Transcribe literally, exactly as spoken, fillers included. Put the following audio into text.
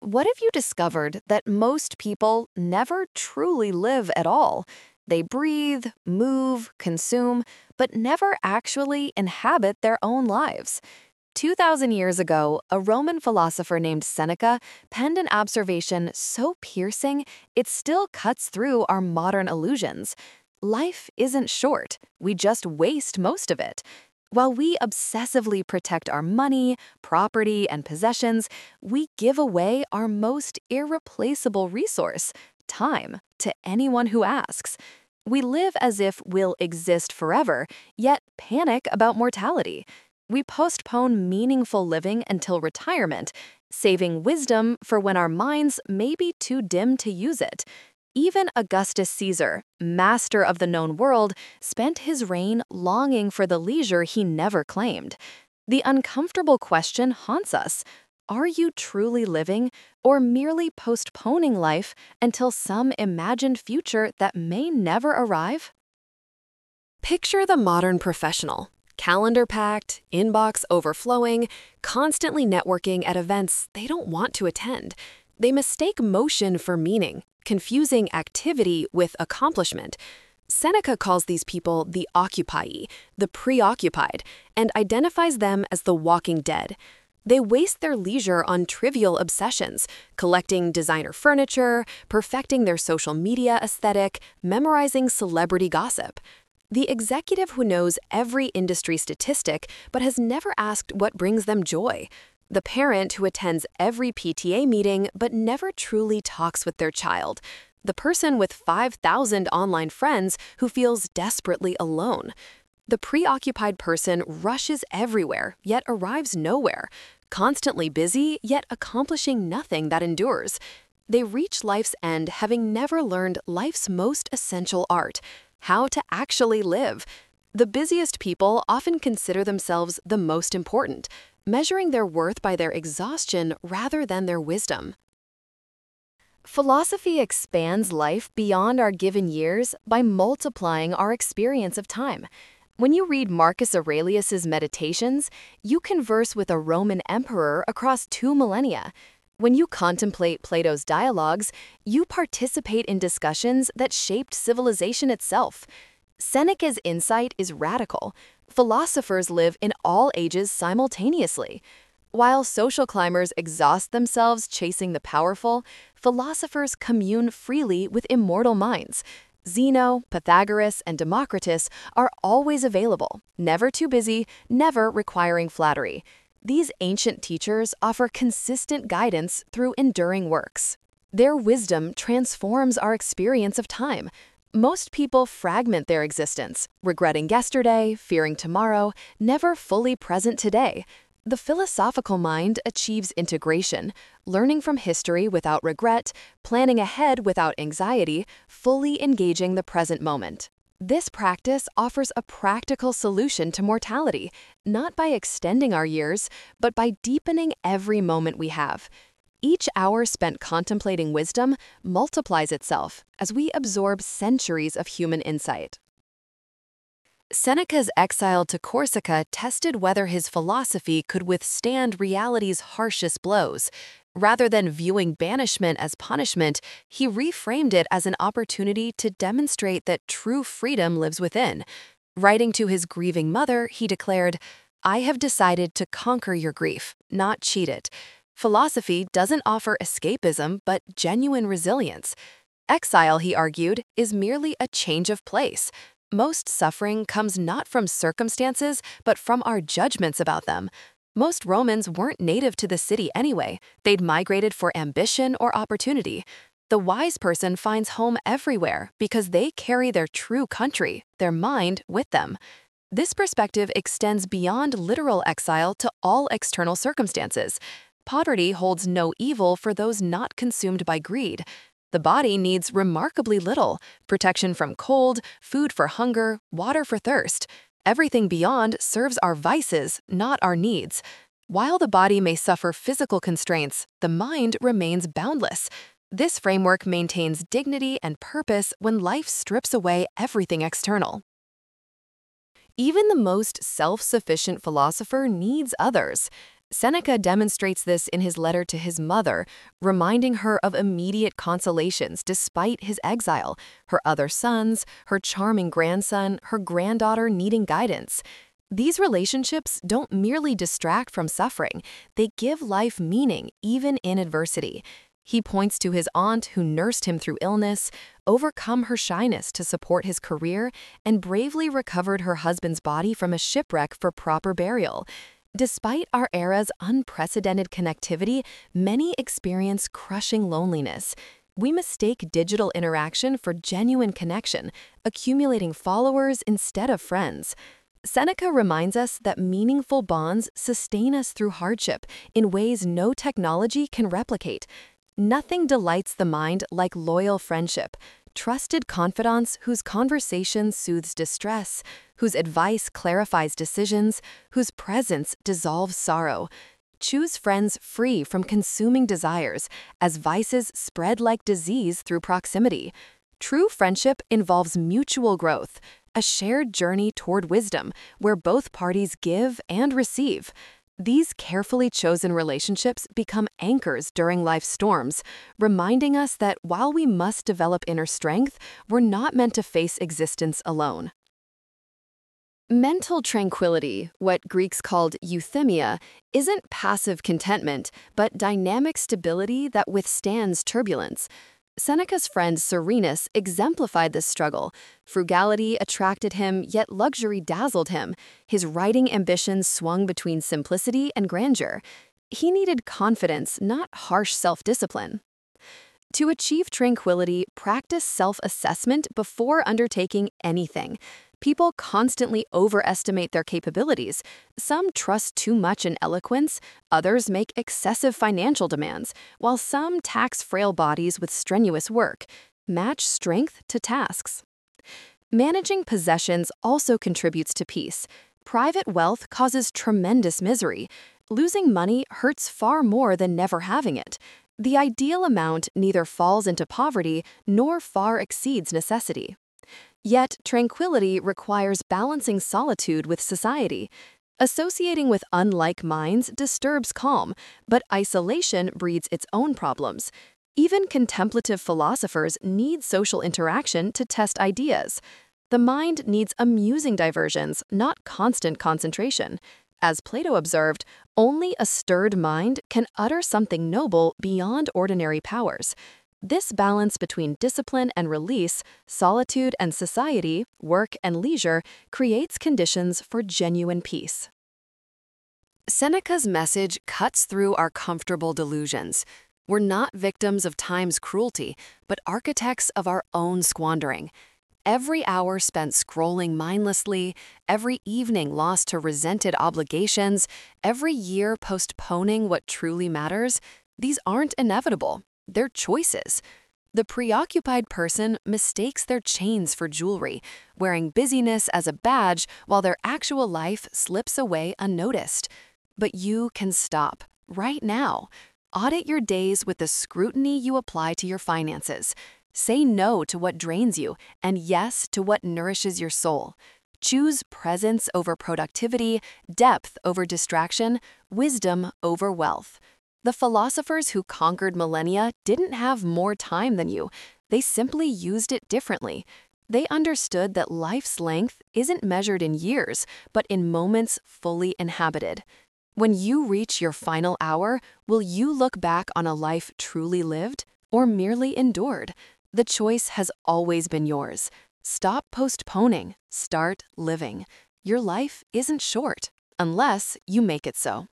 What if you discovered that most people never truly live at all? They breathe, move, consume, but never actually inhabit their own lives. two thousand years ago, a Roman philosopher named Seneca penned an observation so piercing it still cuts through our modern illusions. Life isn't short, we just waste most of it. While we obsessively protect our money, property, and possessions, we give away our most irreplaceable resource, time, to anyone who asks. We live as if we'll exist forever, yet panic about mortality. We postpone meaningful living until retirement, saving wisdom for when our minds may be too dim to use it. Even Augustus Caesar, master of the known world, spent his reign longing for the leisure he never claimed. The uncomfortable question haunts us. Are you truly living, or merely postponing life until some imagined future that may never arrive? Picture the modern professional. Calendar-packed, inbox overflowing, constantly networking at events they don't want to attend. They mistake motion for meaning, confusing activity with accomplishment. Seneca calls these people the occupyee, the preoccupied, and identifies them as the walking dead. They waste their leisure on trivial obsessions, collecting designer furniture, perfecting their social media aesthetic, memorizing celebrity gossip. The executive who knows every industry statistic but has never asked what brings them joy. The parent who attends every P T A meeting but never truly talks with their child. The person with five thousand online friends who feels desperately alone. The preoccupied person rushes everywhere, yet arrives nowhere. Constantly busy, yet accomplishing nothing that endures. They reach life's end having never learned life's most essential art, how to actually live. The busiest people often consider themselves the most important, measuring their worth by their exhaustion rather than their wisdom. Philosophy expands life beyond our given years by multiplying our experience of time. When you read Marcus Aurelius's Meditations, you converse with a Roman emperor across two millennia. When you contemplate Plato's dialogues, you participate in discussions that shaped civilization itself. Seneca's insight is radical. Philosophers live in all ages simultaneously. While social climbers exhaust themselves chasing the powerful, philosophers commune freely with immortal minds. Zeno, Pythagoras, and Democritus are always available, never too busy, never requiring flattery. These ancient teachers offer consistent guidance through enduring works. Their wisdom transforms our experience of time. Most people fragment their existence, regretting yesterday, fearing tomorrow, never fully present today. The philosophical mind achieves integration, learning from history without regret, planning ahead without anxiety, fully engaging the present moment. This practice offers a practical solution to mortality, not by extending our years, but by deepening every moment we have. Each hour spent contemplating wisdom multiplies itself as we absorb centuries of human insight. Seneca's exile to Corsica tested whether his philosophy could withstand reality's harshest blows. Rather than viewing banishment as punishment, he reframed it as an opportunity to demonstrate that true freedom lives within. Writing to his grieving mother, he declared, "I have decided to conquer your grief, not cheat it." Philosophy doesn't offer escapism, but genuine resilience. Exile, he argued, is merely a change of place. Most suffering comes not from circumstances, but from our judgments about them. Most Romans weren't native to the city anyway. They'd migrated for ambition or opportunity. The wise person finds home everywhere because they carry their true country, their mind, with them. This perspective extends beyond literal exile to all external circumstances. Poverty holds no evil for those not consumed by greed. The body needs remarkably little: protection from cold, food for hunger, water for thirst. Everything beyond serves our vices, not our needs. While the body may suffer physical constraints, the mind remains boundless. This framework maintains dignity and purpose when life strips away everything external. Even the most self-sufficient philosopher needs others. Seneca demonstrates this in his letter to his mother, reminding her of immediate consolations despite his exile, her other sons, her charming grandson, her granddaughter needing guidance. These relationships don't merely distract from suffering, they give life meaning even in adversity. He points to his aunt who nursed him through illness, overcome her shyness to support his career, and bravely recovered her husband's body from a shipwreck for proper burial. Despite our era's unprecedented connectivity, many experience crushing loneliness. We mistake digital interaction for genuine connection, accumulating followers instead of friends. Seneca reminds us that meaningful bonds sustain us through hardship in ways no technology can replicate. Nothing delights the mind like loyal friendship, trusted confidants whose conversation soothes distress, whose advice clarifies decisions, whose presence dissolves sorrow. Choose friends free from consuming desires, as vices spread like disease through proximity. True friendship involves mutual growth, a shared journey toward wisdom where both parties give and receive. These carefully chosen relationships become anchors during life's storms, reminding us that while we must develop inner strength, we're not meant to face existence alone. Mental tranquility, what Greeks called euthymia, isn't passive contentment, but dynamic stability that withstands turbulence. Seneca's friend Serenus exemplified this struggle. Frugality attracted him, yet luxury dazzled him. His writing ambitions swung between simplicity and grandeur. He needed confidence, not harsh self-discipline. To achieve tranquility, practice self-assessment before undertaking anything. People constantly overestimate their capabilities. Some trust too much in eloquence, others make excessive financial demands, while some tax frail bodies with strenuous work. Match strength to tasks. Managing possessions also contributes to peace. Private wealth causes tremendous misery. Losing money hurts far more than never having it. The ideal amount neither falls into poverty nor far exceeds necessity. Yet, tranquility requires balancing solitude with society. Associating with unlike minds disturbs calm, but isolation breeds its own problems. Even contemplative philosophers need social interaction to test ideas. The mind needs amusing diversions, not constant concentration. As Plato observed, only a stirred mind can utter something noble beyond ordinary powers. This balance between discipline and release, solitude and society, work and leisure, creates conditions for genuine peace. Seneca's message cuts through our comfortable delusions. We're not victims of time's cruelty, but architects of our own squandering. Every hour spent scrolling mindlessly, every evening lost to resented obligations, every year postponing what truly matters, these aren't inevitable. They're choices. The preoccupied person mistakes their chains for jewelry, wearing busyness as a badge while their actual life slips away unnoticed. But you can stop, right now. Audit your days with the scrutiny you apply to your finances. Say no to what drains you, and yes to what nourishes your soul. Choose presence over productivity, depth over distraction, wisdom over wealth. The philosophers who conquered millennia didn't have more time than you. They simply used it differently. They understood that life's length isn't measured in years, but in moments fully inhabited. When you reach your final hour, will you look back on a life truly lived or merely endured? The choice has always been yours. Stop postponing. Start living. Your life isn't short, unless you make it so.